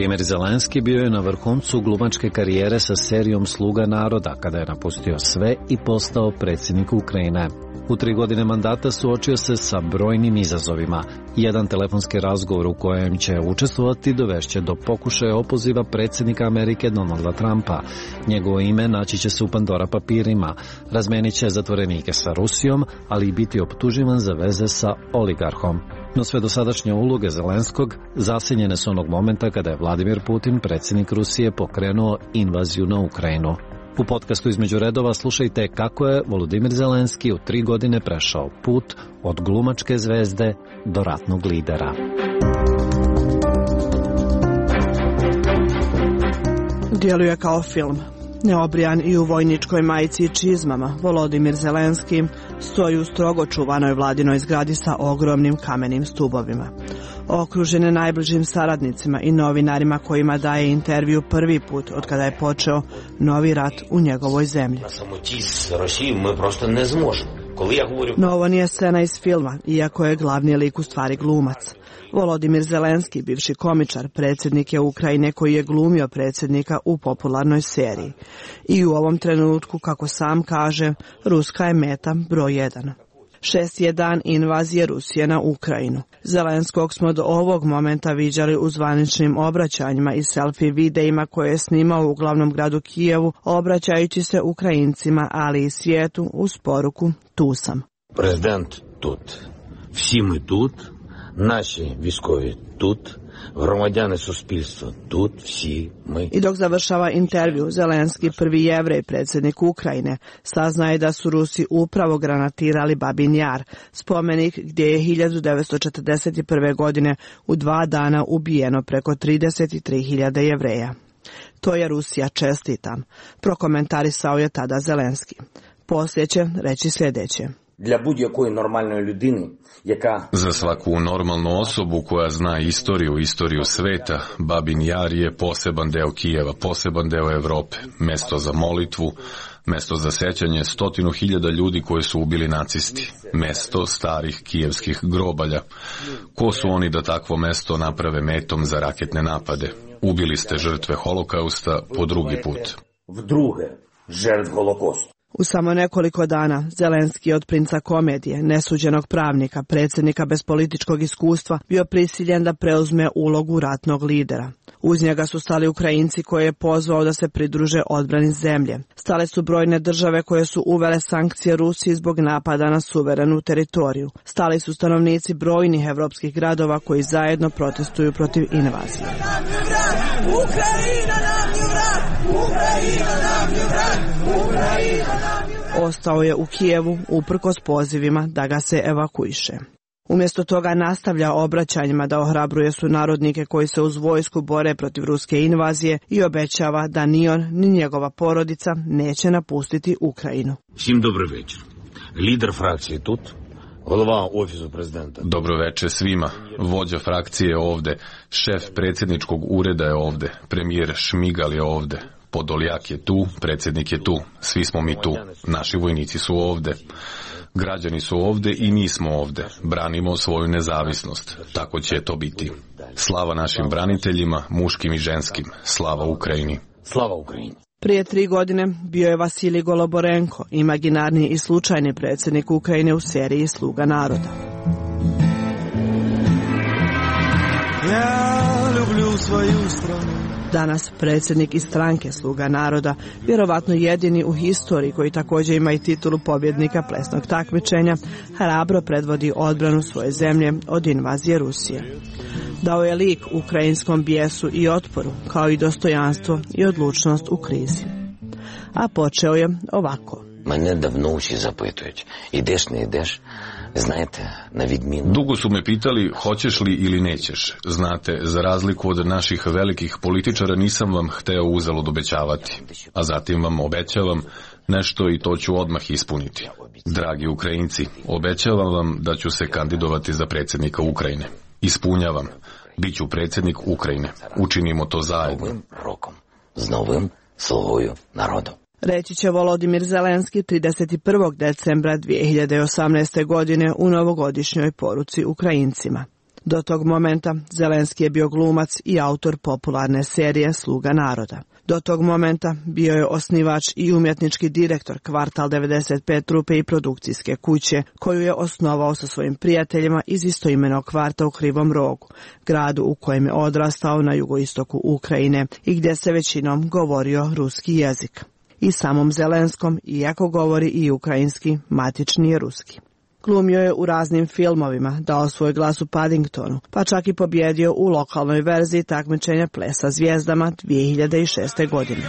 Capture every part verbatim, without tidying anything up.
Volodimir Zelenski bio je na vrhuncu glumačke karijere sa serijom Sluga naroda, kada je napustio sve i postao predsjednik Ukrajine. U tri godine mandata suočio se sa brojnim izazovima. Jedan telefonski razgovor u kojem će učestvovati dovešće do pokušaja opoziva predsjednika Amerike Donalda Trumpa. Njegovo ime naći će se u Pandora papirima. Razmenit će zatvorenike sa Rusijom, ali i biti optuživan za veze sa oligarhom. No sve dosadašnje uloge Zelenskog zasenjene su onog momenta kada je Vladimir Putin, predsjednik Rusije, pokrenuo invaziju na Ukrajinu. U podcastu Između redova slušajte kako je Volodimir Zelenski u tri godine prešao put od glumačke zvezde do ratnog lidera. Djeluje kao film. Neobrijan i u vojničkoj majici i čizmama, Volodimir Zelenski stoji u strogo čuvanoj vladinoj zgradi sa ogromnim kamenim stubovima. Okružen je najbližim saradnicima i novinarima kojima daje intervju prvi put od kada je počeo novi rat u njegovoj zemlji. No ovo nije scena iz filma, iako je glavni lik u stvari glumac. Volodimir Zelenski, bivši komičar, predsjednik je Ukrajine koji je glumio predsjednika u popularnoj seriji. I u ovom trenutku, kako sam kaže, Ruska je meta broj jedan. Šesti je dan invazije Rusije na Ukrajinu. Zelenskog smo do ovog momenta viđali u zvaničnim obraćanjima i selfie videima koje je snimao u glavnom gradu Kijevu, obraćajući se Ukrajincima, ali i svijetu uz poruku "Tu sam". Prezident тут, всі ми тут, наші військові тут, громадяни суспільства тут, всі ми. I dok završava intervju, Zelenski, prvi Jevrej, predsjednik Ukrajine, saznaje da su Rusi upravo granatirali Babin Jar, spomenik gdje je hiljadu devetsto četrdeset prve. godine u dva dana ubijeno preko trideset tri hiljade Jevreja. To je Rusija, čestitam, prokomentarisao je tada Zelenski. Poslije će reći sljedeće. Для будь-якої нормальної людини, яка... Za svaku normalnu osobu koja zna istoriju, istoriju sveta, Babin Jar je poseban deo Kijeva, poseban deo Evrope, mesto za molitvu, mesto za sećanje stotinu hiljada ljudi koje su ubili nacisti, mesto starih kijevskih grobalja. Ko su oni da takvo mesto naprave metom za raketne napade? Ubili ste žrtve holokausta po drugi put. Vdruge, žrtv holokausta. U samo nekoliko dana Zelenski je od princa komedije, nesuđenog pravnika, predsjednika bez političkog iskustva, bio prisiljen da preuzme ulogu ratnog lidera. Uz njega su stali Ukrajinci koje je pozvao da se pridruže odbrani zemlje. Stale su brojne države koje su uvele sankcije Rusiji zbog napada na suverenu teritoriju. Stali su stanovnici brojnih evropskih gradova koji zajedno protestuju protiv invazije. Ostao je u Kijevu uprkos pozivima da ga se evakuiše. Umjesto toga nastavlja obraćanjima da ohrabruje sunarodnike koji se uz vojsku bore protiv ruske invazije i obećava da ni on ni njegova porodica neće napustiti Ukrajinu. Всім добрий вечір. Лідер фракції тут, голова офісу президента. Dobro večer svima. Vođa frakcije je ovde, šef predsjedničkog ureda je ovde, premijer Šmigal je ovde, Podoljak je tu, predsjednik je tu, svi smo mi tu, naši vojnici su ovde. Građani su ovde i mi smo ovde. Branimo svoju nezavisnost. Tako će to biti. Slava našim braniteljima, muškim i ženskim. Slava Ukrajini. Slava Ukrajini. Prije tri godine bio je Vasilij Goloborenko, imaginarni i slučajni predsjednik Ukrajine u seriji Sluga naroda. Ja lublju svoju stranu. Danas predsjednik iz stranke Sluga naroda, vjerovatno jedini u historiji koji također ima i titulu pobjednika plesnog takmičenja, hrabro predvodi odbranu svoje zemlje od invazije Rusije. Dao je lik ukrajinskom bijesu i otporu, kao i dostojanstvo i odlučnost u krizi. A počeo je ovako. Мене давно всі запитують, ідеш, не ідеш, знаєте, на відміну. Dugo su me pitali hoćeš li ili nećeš. Znate, za razliku od naših velikih političara nisam vam hteo uzalud obećavati. A zatim vam obećavam nešto i to ću odmah ispuniti. Dragi Ukrajinci, obećavam vam da ću se kandidovati za predsjednika Ukrajine. Ispunjavam. Biću predsjednik Ukrajine. Učinimo to zajedno. Новим роком, з новим слугою народу. Reći će Volodimir Zelenski trideset prvog decembra dvije hiljade osamnaeste. godine u novogodišnjoj poruci Ukrajincima. Do tog momenta Zelenski je bio glumac i autor popularne serije Sluga naroda. Do tog momenta bio je osnivač i umjetnički direktor Kvartal devedeset pet trupe i produkcijske kuće, koju je osnovao sa svojim prijateljima iz istoimenog kvarta u Krivom Rogu, gradu u kojem je odrastao na jugoistoku Ukrajine i gdje se većinom govorio ruski jezik. I samom Zelenskom, iako govori i ukrajinski, matični je ruski. Glumio je u raznim filmovima, dao svoj glas u Paddingtonu, pa čak i pobjedio u lokalnoj verziji takmičenja Plesa zvijezdama dvije hiljade šeste. godine.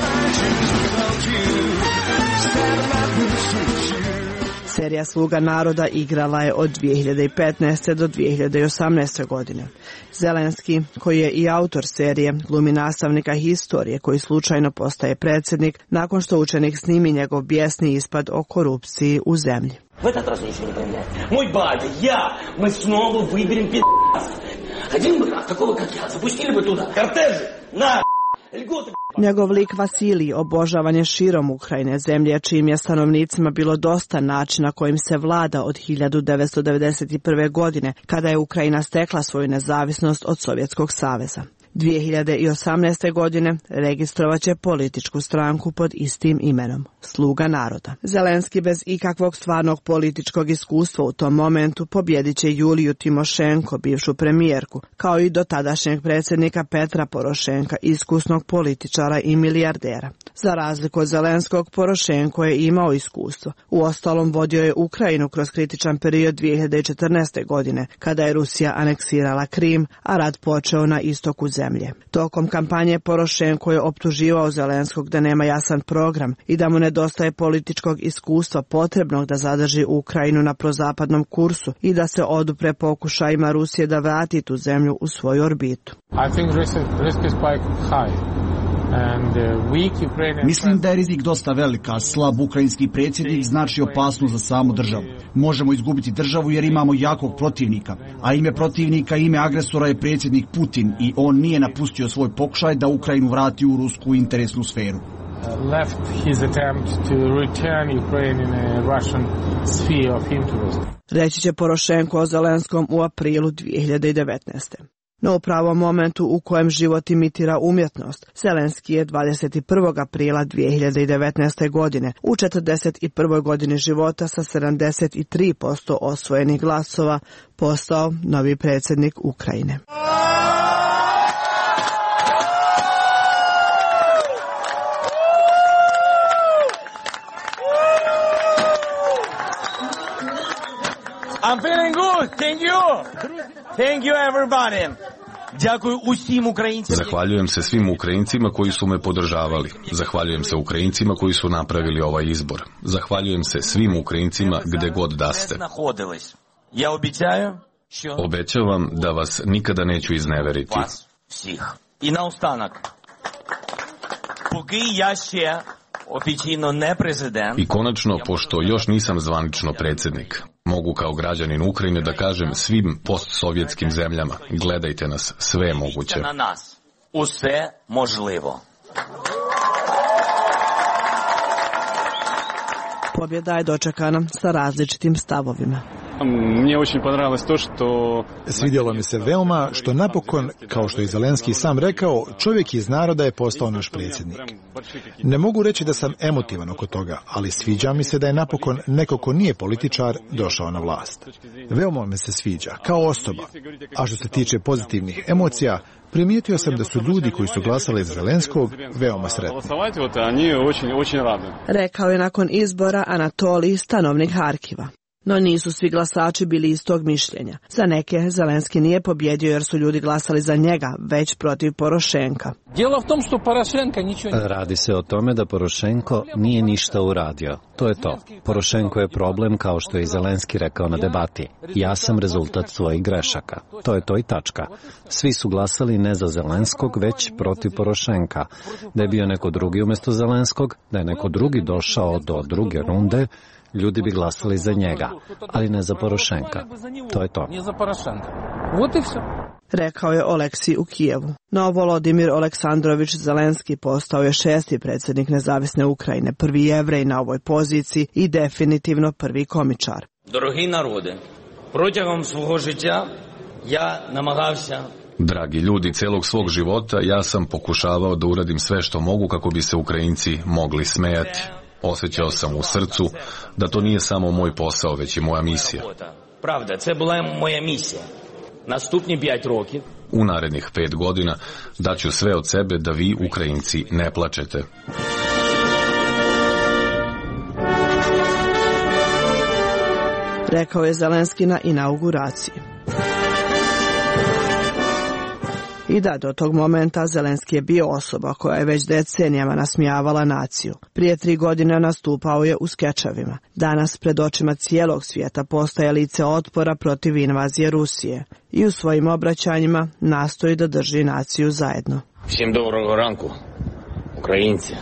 Serija Sluga naroda igrala je od dvije hiljade petnaeste. do dvije hiljade osamnaeste. godine. Zelenski, koji je i autor serije, glumi nastavnika historije koji slučajno postaje predsjednik nakon što učenik snimi njegov bijesni ispad o korupciji u zemlji. В этот раз ничего не поменяется. Мой батя, я, мы снова выберем пи***ца. Один бы раз, такого как я, запустили бы туда кортежи, на льготы. Njegov lik Vasilij obožavan je širom Ukrajine, zemlje čijim je stanovnicima bilo dosta načina kojim se vlada od hiljadu devetsto devedeset prve. godine, kada je Ukrajina stekla svoju nezavisnost od Sovjetskog saveza. dvije hiljade osamnaeste. godine registrovat će političku stranku pod istim imenom, Sluga naroda. Zelenski bez ikakvog stvarnog političkog iskustva u tom momentu pobjedit će Juliju Timošenko, bivšu premijerku, kao i dotadašnjeg predsjednika Petra Porošenka, iskusnog političara i milijardera. Za razliku od Zelenskog, Porošenko je imao iskustvo. Uostalom vodio je Ukrajinu kroz kritičan period dvije hiljade četrnaeste. godine, kada je Rusija aneksirala Krim, a rat počeo na istoku zemlje. Tokom kampanje Porošenko je optuživao Zelenskog da nema jasan program i da mu nedostaje političkog iskustva potrebnog da zadrži Ukrajinu na prozapadnom kursu i da se odupre pokušajima Rusije da vrati tu zemlju u svoju orbitu. I think risk, risk is quite high. Mislim da je rizik dosta velik, a slab ukrajinski predsjednik znači opasnost za samu državu. Možemo izgubiti državu jer imamo jakog protivnika, a ime protivnika, ime agresora je predsjednik Putin i on nije napustio svoj pokušaj da Ukrajinu vrati u rusku interesnu sferu. Left his attempt to return Ukraine in a Russian sphere of interest. Reći će Porošenko o Zelenskom u aprilu dvije hiljade devetnaeste. No u pravom momentu u kojem život imitira umjetnost, Zelenski je dvadeset prvog aprila dvije hiljade devetnaeste. godine u četrdeset prvoj. godini života sa sedamdeset tri posto osvojenih glasova postao novi predsjednik Ukrajine. I'm feeling good. Thank you. Thank you everybody. Zahvaljujem se svim Ukrajincima koji su me podržavali. Zahvaljujem se Ukrajincima koji su napravili ovaj izbor. Zahvaljujem se svim Ukrajincima gde god da ste. Obećavam da vas nikada neću izneveriti. I na ostanak. Поки я ще oficijalno ne prezident. I konačno, pošto još nisam zvanično predsjednik, mogu kao građanin Ukrajine da kažem svim postsovjetskim zemljama, gledajte nas, sve je moguće. Na nas, sve možljivo. Pobjeda je dočekana sa različitim stavovima. Мне очень понравилось то, что... Svidjelo mi se veoma što napokon, kao što je Zelenski sam rekao, čovjek iz naroda je postao naš predsjednik. Ne mogu reći da sam emotivan oko toga, ali sviđa mi se da je napokon neko ko nije političar došao na vlast. Veoma me se sviđa, kao osoba. A što se tiče pozitivnih emocija, primijetio sam da su ljudi koji su glasali za Zelenskog veoma sretni. Rekao je nakon izbora Anatolij, stanovnik Harkiva. No nisu svi glasači bili istog mišljenja. Za neke Zelenski nije pobjedio jer su ljudi glasali za njega, već protiv Porošenka. Radi se o tome da Porošenko nije ništa uradio. To je to. Porošenko je problem, kao što je i Zelenski rekao na debati. Ja sam rezultat svojih grešaka. To je to i tačka. Svi su glasali ne za Zelenskog, već protiv Porošenka. Da je bio neko drugi umjesto Zelenskog, da je neko drugi došao do druge runde, ljudi bi glasali za njega, ali ne za Porošenka. To je to. Rekao je Oleksij u Kijevu. No Volodimir Aleksandrović Zelenski postao je šesti predsjednik nezavisne Ukrajine, prvi Jevrej na ovoj poziciji i definitivno prvi komičar. Дорогі народи, протягом свого життя Ja namagavся. Dragi ljudi, celog svog života ja sam pokušavao da uradim sve što mogu kako bi se Ukrajinci mogli smejati. Osjećao sam u srcu da to nije samo moj posao, već i moja misija. Pravda, це була moja misija. Наступні п'ять років. U narednih pet godina daću sve od sebe da vi, Ukrajinci, ne plačete. Rekao je Zelenski na inauguraciji. I da, do tog momenta Zelenski je bio osoba koja je već decenijama nasmijavala naciju. Prije tri godine nastupao je u skečevima. Danas pred očima cijelog svijeta postaje lice otpora protiv invazije Rusije i u svojim obraćanjima nastoji da drži naciju zajedno. Всім доброго ранку, українці.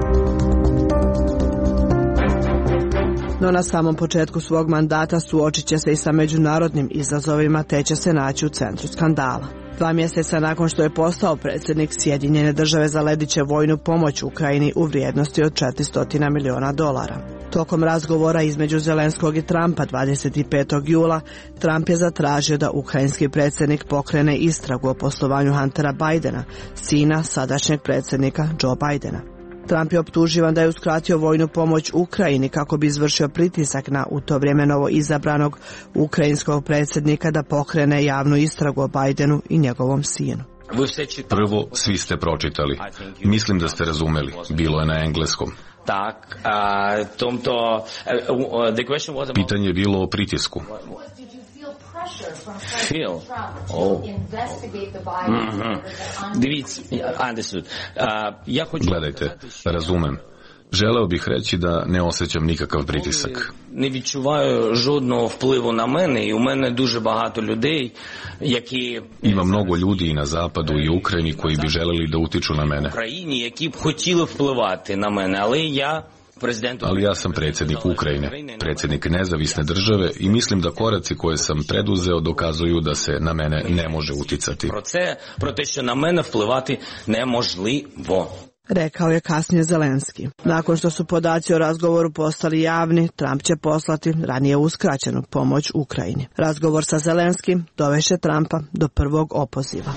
No na samom početku svog mandata suočit će se i sa međunarodnim izazovima te će se naći u centru skandala. Dva mjeseca nakon što je postao predsjednik, Sjedinjene države zalediće vojnu pomoć Ukrajini u vrijednosti od četiristo miliona dolara. Tokom razgovora između Zelenskog i Trumpa dvadeset petog jula, Trump je zatražio da ukrajinski predsjednik pokrene istragu o poslovanju Huntera Bidena, sina sadašnjeg predsjednika Joe Bidena. Trump je optuživan da je uskratio vojnu pomoć Ukrajini kako bi izvršio pritisak na u to vrijeme novo izabranog ukrajinskog predsjednika da pokrene javnu istragu o Bidenu i njegovom sinu. Prvo, svi ste pročitali. Mislim da ste razumeli. Bilo je na engleskom. Tak, a tomto... Pitanje je bilo o pritisku. Feel. Oh. Mm-hmm. Дивіться, understood. Uh, ja hoću... Gledajte, razumem. Želeo bih reći da ne osjećam nikakav pritisak. Не відчуваю жодного впливу на мене, і у мене дуже багато людей, які... Ima mnogo ljudi i na zapadu i u Ukrajini koji bi želeli da utiču na mene. В Україні, які б хотіли впливати на мене, але я... Ali ja sam predsjednik Ukrajine, predsjednik nezavisne države i mislim da koraci koje sam preduzeo dokazuju da se na mene ne može uticati. Про це, про те, що на мене впливати неможливо. Rekao je kasnije Zelenski. Nakon što su podaci o razgovoru postali javni, Trump će poslati ranije uskraćenu pomoć Ukrajini. Razgovor sa Zelenskim dovešće Trumpa do prvog opoziva.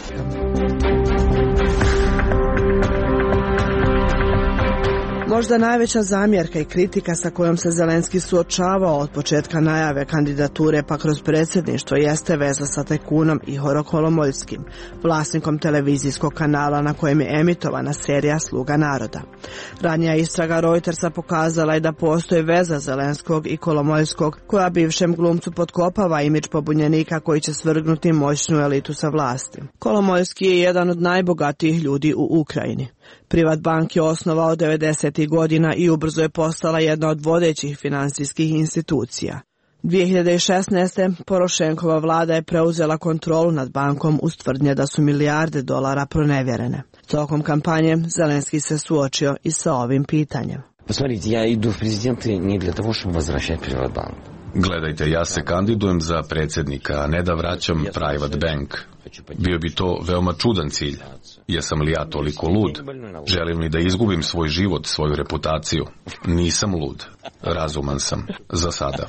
Možda najveća zamjerka i kritika sa kojom se Zelenski suočavao od početka najave kandidature pa kroz predsjedništvo jeste veza sa tajkunom Ihorom Kolomoljskim, vlasnikom televizijskog kanala na kojem je emitovana serija Sluga naroda. Ranija istraga Reutersa pokazala je da postoji veza Zelenskog i Kolomoljskog koja bivšem glumcu potkopava imidž pobunjenika koji će svrgnuti moćnu elitu sa vlasti. Kolomoljski je jedan od najbogatijih ljudi u Ukrajini. Privatbank je osnovao devedesetih godina i ubrzo je postala jedna od vodećih financijskih institucija. dvije hiljade šesnaeste. Porošenkova vlada je preuzela kontrolu nad bankom uz tvrdnje da su milijarde dolara pronevjerene. Tokom kampanje Zelenski se suočio i sa ovim pitanjem. Посмотрите, я иду в президенты не для того, чтобы возвращать Приватбанк. Gledajte, ja se kandidujem za predsjednika, a ne da vraćam Private Bank. Bio bi to veoma čudan cilj. Jesam li ja toliko lud? Želim li da izgubim svoj život, svoju reputaciju? Nisam lud. Razuman sam. Za sada.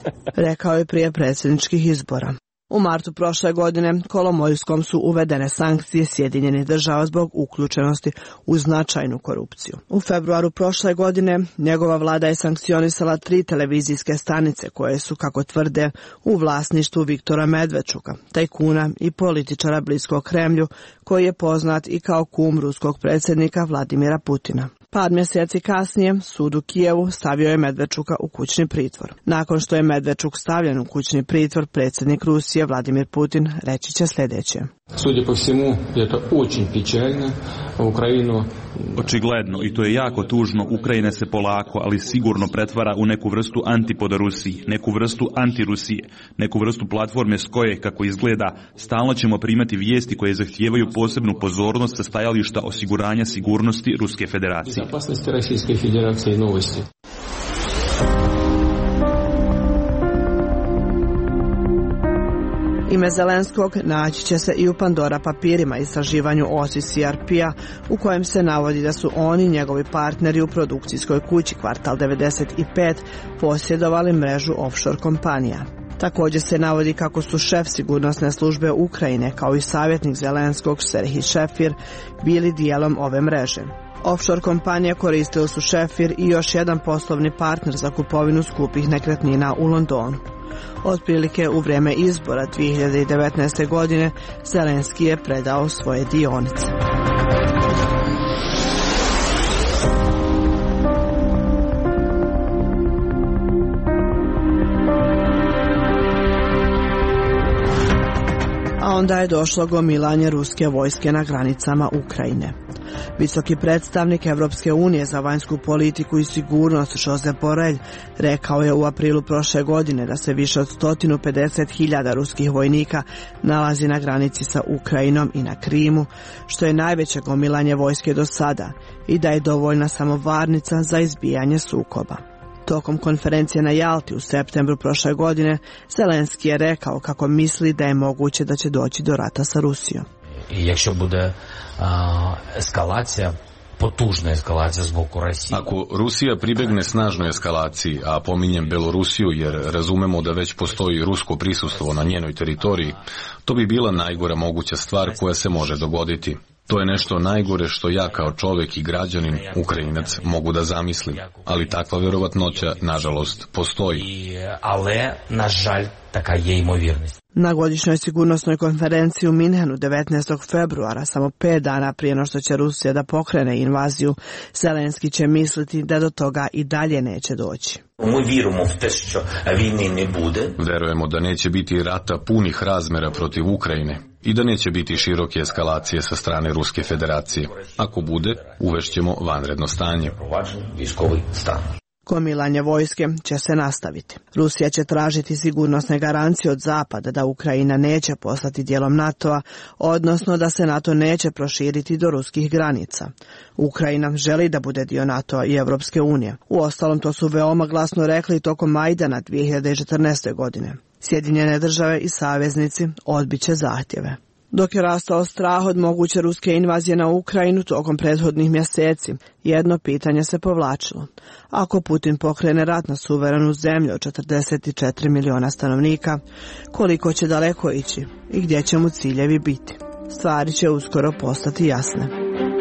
Rekao je prije predsjedničkih izbora. U martu prošle godine Kolomoljskom su uvedene sankcije Sjedinjenih država zbog uključenosti u značajnu korupciju. U februaru prošle godine njegova vlada je sankcionisala tri televizijske stanice koje su, kako tvrde, u vlasništvu Viktora Medvedčuka, tajkuna i političara bliskog Kremlju, koji je poznat i kao kum ruskog predsjednika Vladimira Putina. Par mjeseci kasnije sud u Kijevu stavio je Medvedčuka u kućni pritvor. Nakon što je Medvedčuk stavljen u kućni pritvor, predsjednik Rusije Vladimir Putin reći će sljedeće. Судя по всему, это очень печально. Украину... Očigledno, i to je jako tužno, Ukrajina se polako, ali sigurno pretvara u neku vrstu antipoda Rusiji, neku vrstu antirusije, neku vrstu platforme s koje, kako izgleda, stalno ćemo primati vijesti koje zahtijevaju posebnu pozornost sa stajališta osiguranja sigurnosti Ruske federacije. Безопасности Российской Федерации новости. Ime Zelenskog naći će se i u Pandora papirima, istraživanju O S I C R P-a u kojem se navodi da su oni, njegovi partneri u produkcijskoj kući Kvartal devedeset pet, posjedovali mrežu offshore kompanija. Također se navodi kako su šef sigurnosne službe Ukrajine kao i savjetnik Zelenskog Serhij Šefir bili dijelom ove mreže. Offshore kompanije koristili su Šefir i još jedan poslovni partner za kupovinu skupih nekretnina u Londonu. Otprilike u vrijeme izbora dvije hiljade devetnaeste. godine Zelenski je predao svoje dionice. A onda je došlo gomilanje ruske vojske na granicama Ukrajine. Visoki predstavnik Evropske unije za vanjsku politiku i sigurnost Josep Borrell rekao je u aprilu prošle godine da se više od sto pedeset hiljada ruskih vojnika nalazi na granici sa Ukrajinom i na Krimu, što je najveće gomilanje vojske do sada i da je dovoljna samo varnica za izbijanje sukoba. Tokom konferencije na Jalti u septembru prošle godine, Zelenski je rekao kako misli da je moguće da će doći do rata sa Rusijom. I якщо буде eskalacija, potужna eskalacija zbog Rusije. Ako Rusija pribegne snažnoj eskalaciji, a pominjem Belorusiju jer razumemo da već postoji rusko prisustvo na njenoj teritoriji, to bi bila najgora moguća stvar koja se može dogoditi. To je nešto najgore što ja kao čovjek i građanin, Ukrajinac, mogu da zamislim. Ali takva vjerovatnoća, nažalost, postoji. Ale, nažalj, taka je imovjernost. Na godišnjoj sigurnosnoj konferenciji u Minhenu devetnaestog februara, samo pet dana prije no što će Rusija da pokrene invaziju, Zelenski će misliti da do toga i dalje neće doći. Mi vjerujemo u te što vojne ne bude. Verujemo da neće biti rata punih razmjera protiv Ukrajine i da neće biti široke eskalacije sa strane Ruske federacije. Ako bude, uvešćemo vanredno stanje. Gomilanje vojske će se nastaviti. Rusija će tražiti sigurnosne garancije od Zapada da Ukrajina neće postati dijelom NATO-a, odnosno da se NATO neće proširiti do ruskih granica. Ukrajina želi da bude dio NATO-a i Evropske unije. Uostalom, to su veoma glasno rekli tokom Majdana dvije hiljade četrnaeste. godine. Sjedinjene države i saveznici odbit će zahtjeve. Dok je rastao strah od moguće ruske invazije na Ukrajinu tokom prethodnih mjeseci, jedno pitanje se povlačilo. Ako Putin pokrene rat na suverenu zemlju od četrdeset četiri miliona stanovnika, koliko će daleko ići i gdje će mu ciljevi biti? Stvari će uskoro postati jasne.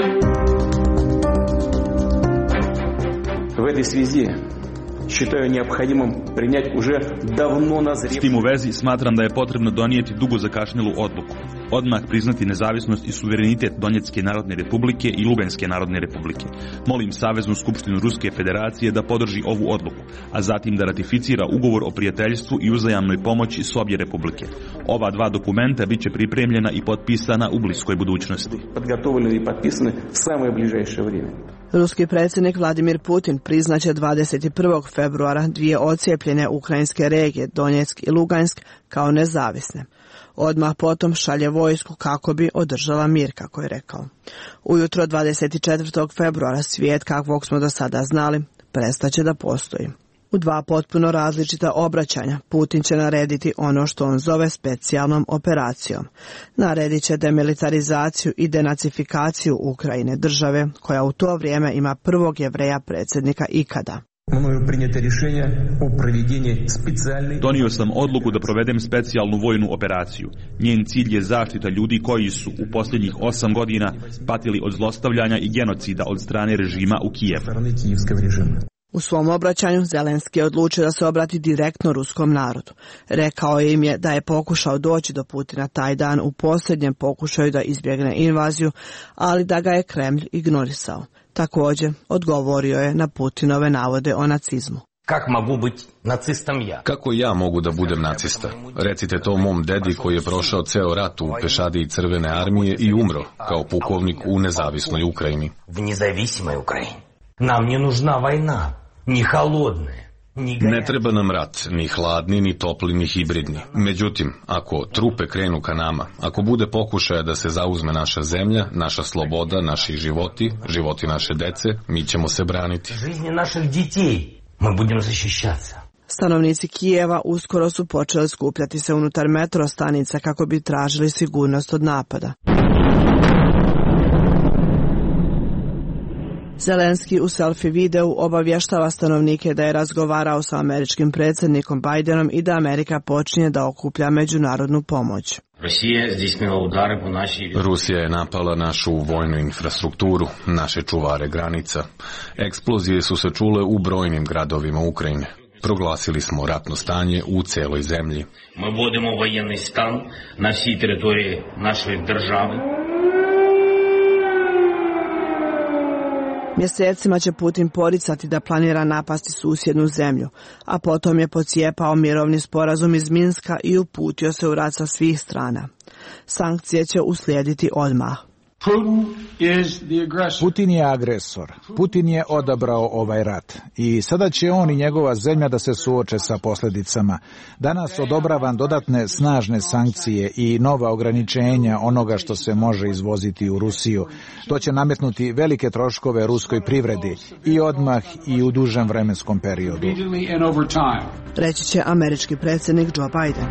U ovoj svezi считаю необходимым принять уже давно назревшую. S tim u vezi smatram da je potrebno donijeti dugo zakašnjelu odluku. Odmah priznati nezavisnost i suverenitet Donjecke narodne republike i Luganske narodne republike. Molim Saveznu skupštinu Ruske federacije da podrži ovu odluku, a zatim da ratificira ugovor o prijateljstvu i uzajamnoj pomoći s obje republike. Ova dva dokumenta bit će pripremljena i potpisana u bliskoj budućnosti. Подготовлены и подписаны в самое ближайшее время. Ruski predsjednik Vladimir Putin priznaće dvadeset prvog februara dvije ocijepljene ukrajinske regije Donjeck i Lugansk kao nezavisne. Odmah potom šalje vojsku kako bi održala mir, kako je rekao. Ujutro dvadeset četvrtog februara svijet kakvog smo do sada znali prestaće da postoji. U dva potpuno različita obraćanja Putin će narediti ono što on zove specijalnom operacijom. Naredit će demilitarizaciju i denacifikaciju Ukrajine, države koja u to vrijeme ima prvog Jevreja predsjednika ikada. Donio sam odluku da provedem specijalnu vojnu operaciju. Njen cilj je zaštita ljudi koji su u posljednjih osam godina patili od zlostavljanja i genocida od strane režima u Kijevu. U svom obraćanju Zelenski je odlučio da se obrati direktno ruskom narodu. Rekao im je da je pokušao doći do Putina taj dan u posljednjem pokušaju da izbjegne invaziju, ali da ga je Kremlj ignorisao. Također, odgovorio je na Putinove navode o nacizmu. Kak mogu biti nacistom ja? Kako ja mogu da budem nacista? Recite to mom dedi koji je prošao ceo rat u pešadiji Crvene armije i umro kao pukovnik u nezavisnoj Ukrajini. V nezavisnoj Ukrajini. Nam ne nužna vojna, ni halodna. Ne treba nam rat, ni hladni, ni topli, ni hibridni. Međutim, ako trupe krenu ka nama, ako bude pokušaja da se zauzme naša zemlja, naša sloboda, naši životi, životi naše dece, mi ćemo se braniti. Жизни naših детей, mi budemo zaštićati. Stanovnici Kijeva uskoro su počeli skupljati se unutar metro stanica kako bi tražili sigurnost od napada. Zelenski u selfie videu obavještava stanovnike da je razgovarao sa američkim predsjednikom Bidenom i da Amerika počinje da okuplja međunarodnu pomoć. Rusija je napala našu vojnu infrastrukturu, naše čuvare granica. Eksplozije su se čule u brojnim gradovima Ukrajine. Proglasili smo ratno stanje u celoj zemlji. Mi vodimo vojenni stan na всій території нашої держави. Mjesecima će Putin poricati da planira napasti susjednu zemlju, a potom je pocijepao mirovni sporazum iz Minska i uputio se u rat sa svih strana. Sankcije će uslijediti odmah. Putin je agresor. Putin je odabrao ovaj rat. I sada će on i njegova zemlja da se suoče sa posljedicama. Danas odobravam dodatne snažne sankcije i nova ograničenja onoga što se može izvoziti u Rusiju. To će nametnuti velike troškove ruskoj privredi i odmah i u dužem vremenskom periodu. Reći će američki predsjednik Joe Biden.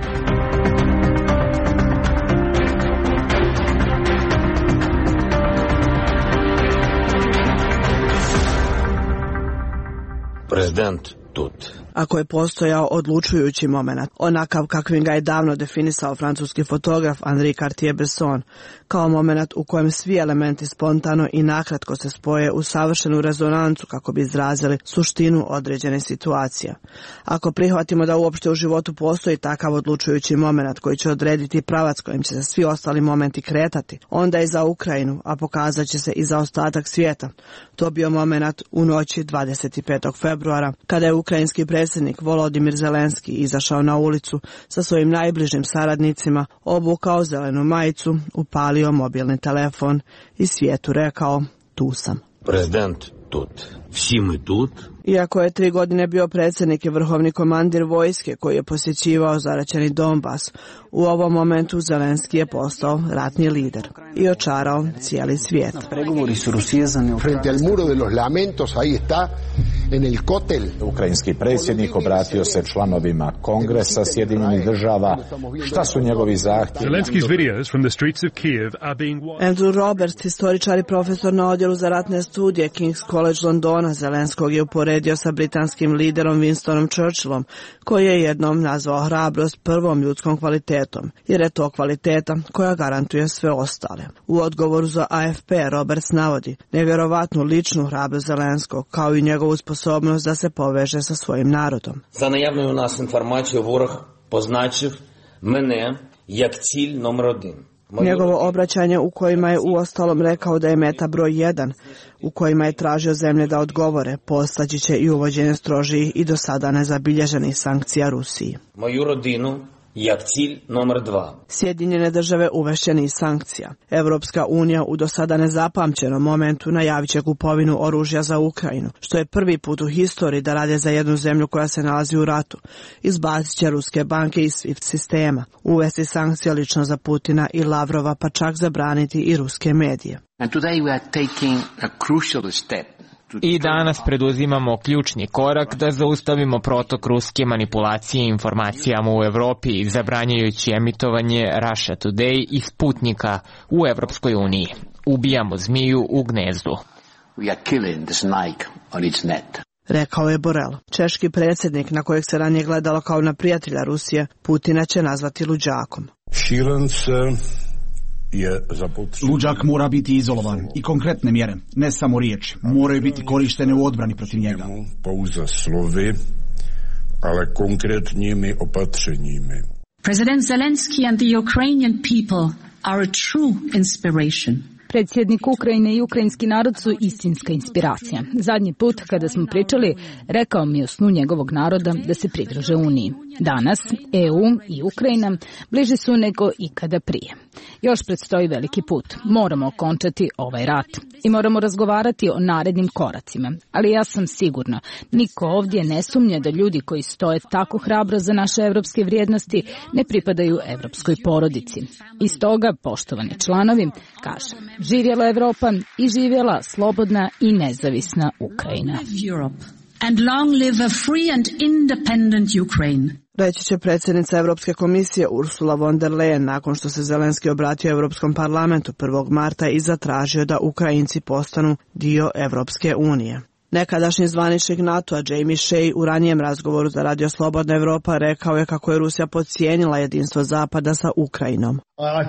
Президент тут. Ako je postojao odlučujući moment, onakav kakvim ga je davno definisao francuski fotograf Henri Cartier-Bresson, kao moment u kojem svi elementi spontano i nakratko se spoje u savršenu rezonancu kako bi izrazili suštinu određene situacije. Ako prihvatimo da uopšte u životu postoji takav odlučujući moment koji će odrediti pravac kojim će se svi ostali momenti kretati, onda je za Ukrajinu, a pokazat će se i za ostatak svijeta, to bio moment u noći dvadeset petog februara, kada je ukrajinski predsjednik Predsjednik Volodimir Zelenski izašao na ulicu sa svojim najbližim saradnicima, obukao zelenu majicu, upalio mobilni telefon i svijetu rekao: tu sam. Prezident tut. Vsi mi tut. Iako je tri godine bio predsjednik i vrhovni komandir vojske koji je posjećivao zaraćeni Donbas, u ovom momentu Zelenski je postao ratni lider i očarao cijeli svijet. Frente al muro de los lamentos, ahí está, en el kotel. Ukrajinski predsjednik obratio se članovima Kongresa Sjedinjenih država. Šta su njegovi zahtjevi? Andrew Roberts, historičar i profesor na odjelu za ratne studije King's College Londona, Zelenskog je uporedio sa britanskim liderom Winstonom Churchillom, koji je jednom nazvao hrabrost prvom ljudskom kvalitetom, jer je to kvaliteta koja garantuje sve ostale. U odgovoru za A F P Roberts navodi nevjerovatnu ličnu hrabrost Zelenskog, kao i njegovu sposobnost da se poveže sa svojim narodom. За наявною у нас інформацією ворог позначив мене як ціль номер один. Njegovo obraćanje u kojima je uostalom rekao da je meta broj jedan, u kojima je tražio zemlje da odgovore, postaći će i uvođenje strožijih i do sada nezabilježenih sankcija Rusiji. Moju rodinu jak cilj номер dva. Sjedinjene države uvešće niz sankcija. Evropska unija u do sada nezapamćenom momentu najavit će kupovinu oružja za Ukrajinu, što je prvi put u historiji da rade za jednu zemlju koja se nalazi u ratu. Izbacit će ruske banke iz SWIFT sistema, uvesti sankcije lično za Putina i Lavrova, pa čak zabraniti i ruske medije. And today we are taking a crucial step. I danas preduzimamo ključni korak da zaustavimo protok ruske manipulacije informacijama u Evropi, zabranjujući emitovanje Russia Today i Sputnika u Evropskoj uniji. Ubijamo zmiju u gnezdu. We are killing the snake on its net. Rekao je Borel. Češki predsjednik, na kojeg se ranije gledalo kao na prijatelja Rusije, Putina će nazvati luđakom. Šilenc Luđak mora biti izolovan i konkretne mjere, ne samo riječi, moraju biti korištene u odbrani protiv njega. Pouze slovy, ale konkretnimi opatřeními. President Zelensky and the Ukrainian people are a true inspiration. Predsjednik Ukrajine i ukrajinski narod su istinska inspiracija. Zadnji put kada smo pričali, rekao mi o snu njegovog naroda da se pridruže Uniji. Danas E U i Ukrajina bliže su nego ikada prije. Još predstoji veliki put. Moramo okončati ovaj rat i moramo razgovarati o narednim koracima. Ali ja sam sigurna, niko ovdje ne sumnja da ljudi koji stoje tako hrabro za naše evropske vrijednosti ne pripadaju evropskoj porodici. I stoga, poštovani članovi, kažem, živjela Evropa i živjela slobodna i nezavisna Ukrajina. And long live a free and independent Ukraine. Reći će predsjednica Evropske komisije Ursula von der Leyen nakon što se Zelenski obratio Evropskom parlamentu prvog marta i zatražio da Ukrajinci postanu dio Evropske unije. Nekadašnji zvaničnik NATO-a Jamie Shea u ranijem razgovoru za Radio Slobodna Evropa rekao je kako je Rusija podcijenila jedinstvo Zapada sa Ukrajinom.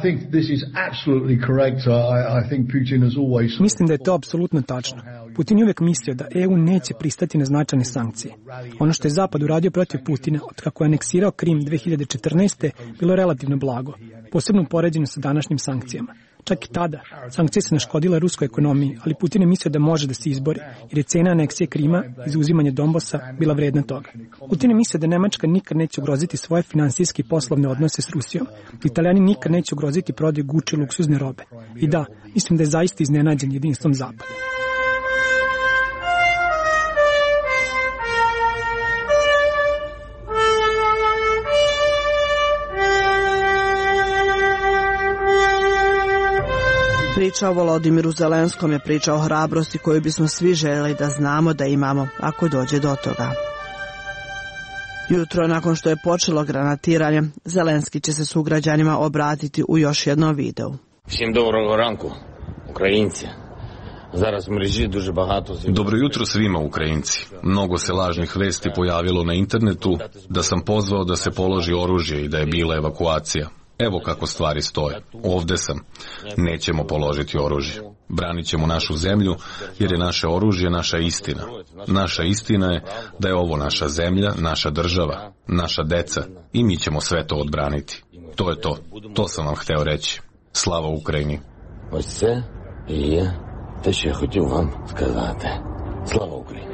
Mislim da je to apsolutno tačno. Putin je uvijek mislio da E U neće pristati na značajne sankcije. Ono što je Zapad uradio protiv Putina od kako je aneksirao Krim dve hiljade četrnaeste. bilo relativno blago, posebno poređeno sa današnjim sankcijama. Čak i tada, sankcije se naškodile ruskoj ekonomiji, ali Putin je mislio da može da se izbori, jer je cena aneksije Krima i zauzimanje Donbasa bila vredna toga. Putin je mislio da Nemačka nikad neće ugroziti svoje finansijske i poslovne odnose s Rusijom, da Italijani nikad neće ugroziti prodaju Gucci luksuzne robe. I da, mislim da je zaista iznenađen jedinstvom Zapada. Priča o Volodimiru Zelenskom je priča o hrabrosti koju bismo svi željeli da znamo da imamo ako dođe do toga. Jutro, nakon što je počelo granatiranje, Zelenski će se sugrađanima obratiti u još jednom videu. Всім доброго ранку, українці. Зараз в мережі дуже багато... Dobro jutro svima Ukrajinci. Mnogo se lažnih vesti pojavilo na internetu da sam pozvao da se položi oružje i da je bila evakuacija. Evo kako stvari stoje. Ovde sam. Nećemo položiti oružje. Branit ćemo našu zemlju, jer je naše oružje naša istina. Naša istina je da je ovo naša zemlja, naša država, naša deca i mi ćemo sve to odbraniti. To je to. To sam vam hteo reći. Slava Ukrajini. Ось це і є те, що я хотів вам сказати. Слава Україні.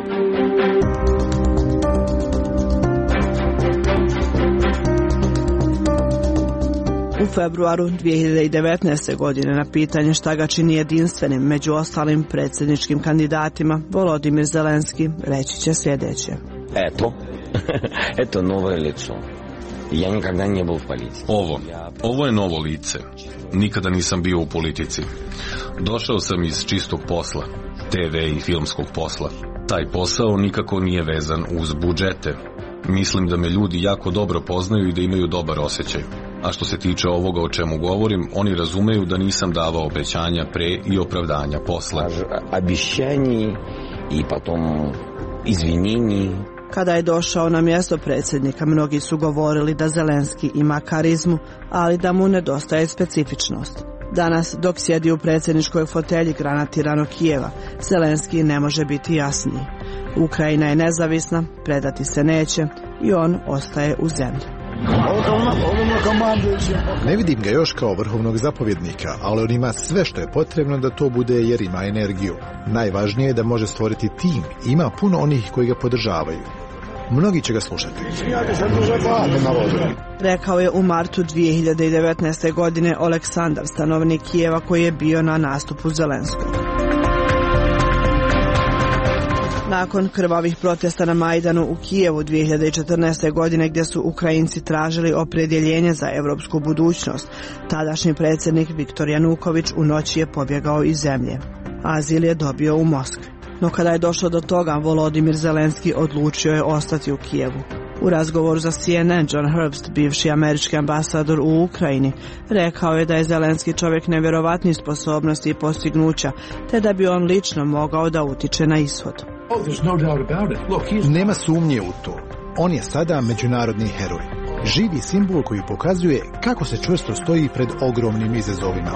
U februaru dvije hiljade devetnaeste. godine na pitanje šta ga čini jedinstvenim među ostalim predsjedničkim kandidatima, Volodimir Zelenski reći će sljedeće. Eto, eto novo lice. Ja nikada nije bio u policiji. Ovo, ovo je novo lice. Nikada nisam bio u politici. Došao sam iz čistog posla, te ve i filmskog posla. Taj posao nikako nije vezan uz budžete. Mislim da me ljudi jako dobro poznaju i da imaju dobar osjećaj. A što se tiče ovoga o čemu govorim, oni razumeju da nisam davao obećanja pre i opravdanja posle. Obećanje i potom izvinjenje. Kada je došao na mjesto predsjednika, mnogi su govorili da Zelenski ima karizmu, ali da mu nedostaje specifičnost. Danas, dok sjedi u predsjedničkoj fotelji granatiranog Kijeva, Zelenski ne može biti jasniji. Ukrajina je nezavisna, predati se neće i on ostaje u zemlji. Ne vidim ga još kao vrhovnog zapovjednika, ali on ima sve što je potrebno da to bude jer ima energiju. Najvažnije je da može stvoriti tim i ima puno onih koji ga podržavaju. Mnogi će ga slušati. Rekao je u martu dvije hiljade devetnaeste. godine Aleksandar, stanovnik Kijeva koji je bio na nastupu Zelenskog. Nakon krvavih protesta na Majdanu u Kijevu dvije hiljade četrnaeste. godine gdje su Ukrajinci tražili opredjeljenje za europsku budućnost, tadašnji predsjednik Viktor Januković u noći je pobjegao iz zemlje. Azil je dobio u Moskvi. No kada je došlo do toga, Volodimir Zelenski odlučio je ostati u Kijevu. U razgovoru za C N N, John Herbst, bivši američki ambasador u Ukrajini, rekao je da je Zelenski čovjek nevjerovatnih sposobnosti i postignuća, te da bi on lično mogao da utiče na ishod. Nema sumnje u to. On je sada međunarodni heroj. Živi simbol koji pokazuje kako se čvrsto stoji pred ogromnim izazovima.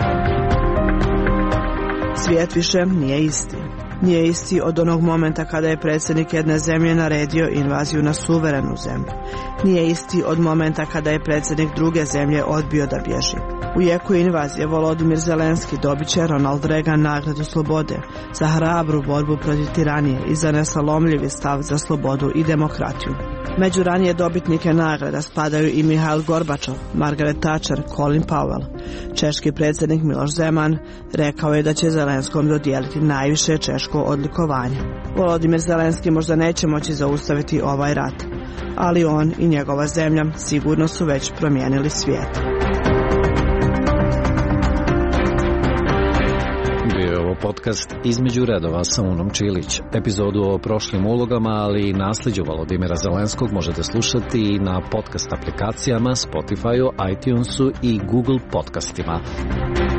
Svijet više nije isti. Nije isti od onog momenta kada je predsjednik jedne zemlje naredio invaziju na suverenu zemlju. Nije isti od momenta kada je predsjednik druge zemlje odbio da bježi. U jeku invazije Volodimir Zelenski dobit će Ronald Reagan nagradu slobode za hrabru borbu protiv tiranije i za nesalomljivi stav za slobodu i demokratiju. Među ranije dobitnike nagrada spadaju i Mihail Gorbačov, Margaret Thatcher, Colin Powell. Češki predsjednik Miloš Zeman rekao je da će Zelenskom dodijeliti najviše češko odlikovanje. Volodimir Zelenski možda neće moći zaustaviti ovaj rat, ali on i njegova zemlja sigurno su već promijenili svijet. ovo podcast Između redova sa Unom Čilić. Epizodu o prošlim ulogama, ali i nasljeđu Volodimira Zelenskog možete slušati i na podcast aplikacijama, Spotifyu, iTunesu i Google podcastima.